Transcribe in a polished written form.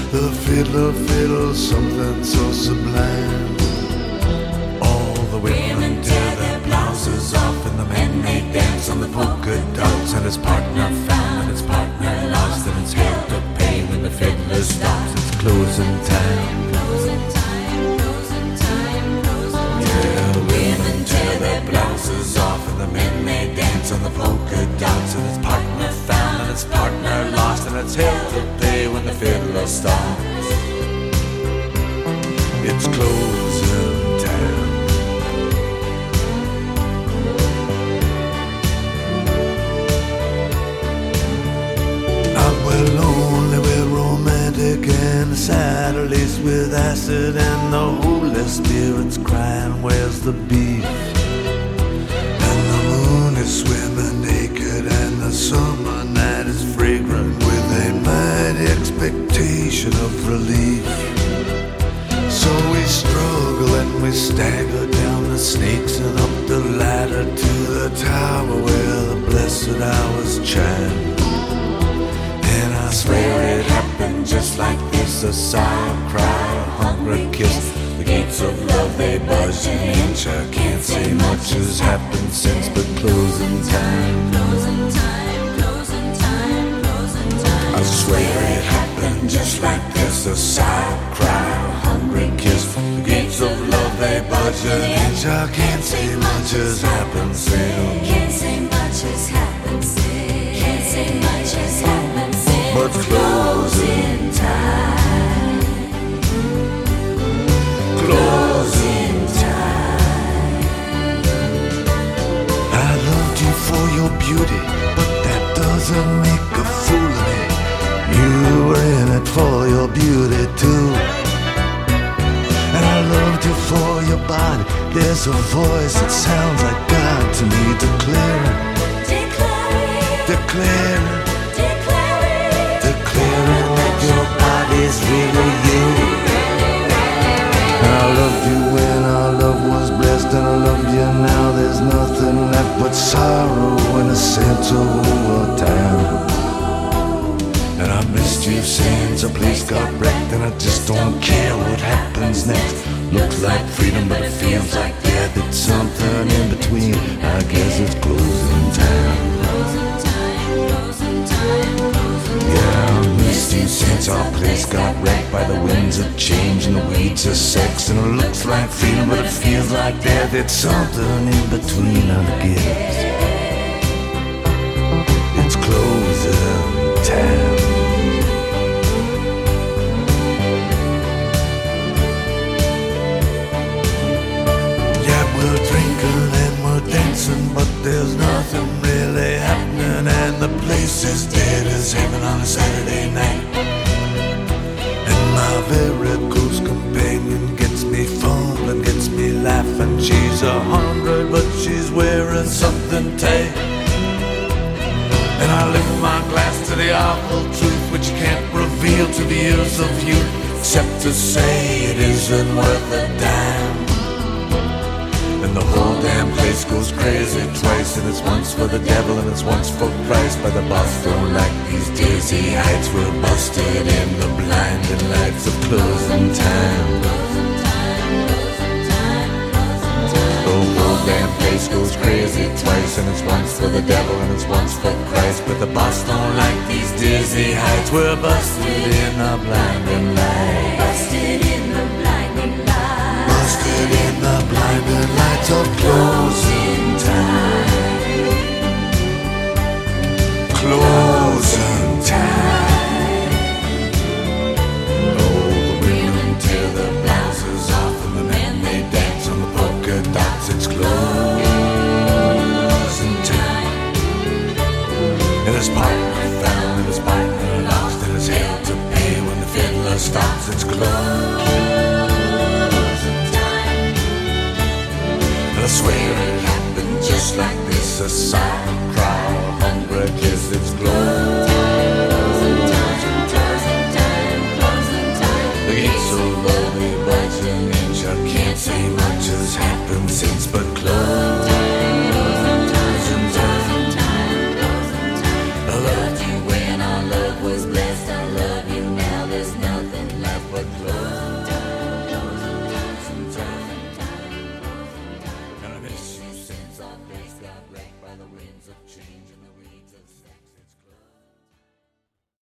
The fiddler fiddles something so sublime. All the women tear their blouses off, and the men they dance on the polka dots. And his partner found and his partner lost, and it's hell to pay when the fiddler stops. It's closing time. Yeah, the women tear their blouses off, and the men they dance on the polka dots. And his partner found and his partner lost, and it's hell to pay when the fiddler stops. It's closing time. We're lonely, we're romantic, and the saddle laced with acid, and the Holy Spirit's crying, where's the beef? And the moon is swimming naked, and the summer night is fragrant with a mighty expectation of relief. So we struggle and we stagger down the snakes and up the ladder to the tower where the blessed hours chime. And I swear it happened just like this, a sigh, a cry, a hungry kiss. The gates of love, they budge an inch. I can't say much has happened since, but closing time. I swear it happened just like this, a sigh, a cry, a hungry kiss. The gates of love, they budge an inch. I can't say much has happened since. Can't say much has happened since. Can't say much has happened since. But closing time. Closing time. I loved you for your beauty, but that doesn't make a fool of me. You were in it for your beauty too. And I loved you for your body. There's a voice that sounds like God to me, declaring, declaring that your body's really you. And I loved you when our love was blessed, and I love you now. There's nothing left but sorrow and a sense of overtime. And I missed you since the place got wrecked, and I just don't care what happens next. Looks like freedom, but it feels like death. It's something in between. I guess it's closing time. Yeah, I missed you since our place got wrecked by the winds of change and the weeds of sex. And it looks like freedom, but it feels like death. It's something in between, I guess. It's closing time. Yeah, we're drinking and we're dancing, but there's nothing really happening, and the place is dead as heaven on a Saturday night. And my very close companion gets me fumbling, gets me laughing. She's 100, but she's wearing something tight. And I lift my glass to the awful truth, which you can't reveal to the ears of youth, except to say it isn't worth a dime. And the whole damn place goes crazy twice, and it's once for the devil and it's once for Christ. By the boss don't like these dizzy heights, we're busted in the blinding lights of closing time. The whole damn place goes crazy twice, and it's once for the devil and it's once for Christ. But the boss don't like these dizzy heights, we're busted in the blinding lights. Busted in the blinding lights. Busted in the blinding lights of closing time. Closing time. Oh, the women tear their blouses off, and the men they dance on the polka dots. It's closing time. And his partner found and his partner lost, and his hell to pay when the fiddler stops. It's closing. I swear it happened just like this, a sigh, a cry, a hungry kiss. It's close.